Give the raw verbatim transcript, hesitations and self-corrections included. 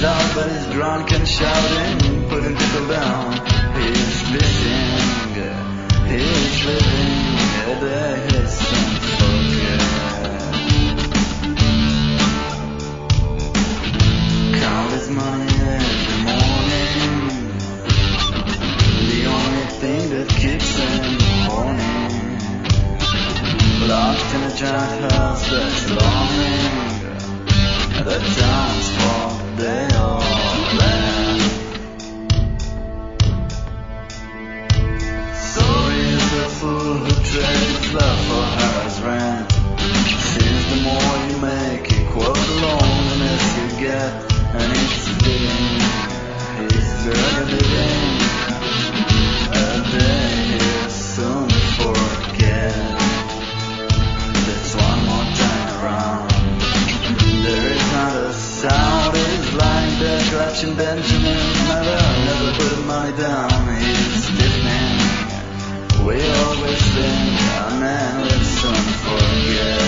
loud, but he's drunk and shouting, putting people down. He's living, he's living, there is some forget. Count his money every morning, the only thing that keeps him horny. Locked in a giant house that's longing, the townsfolk, they all laugh. Sorry is the fool who trades love for Harris rent. Seems the more you make, equal the loneliness you get. And he's living, he's really living a day he'll soon forget. There's one more time around. There is not a sound. He's lying there clutching Benjamin's mother. Never put his money down. He's stiffening. We always think a man will soon forget.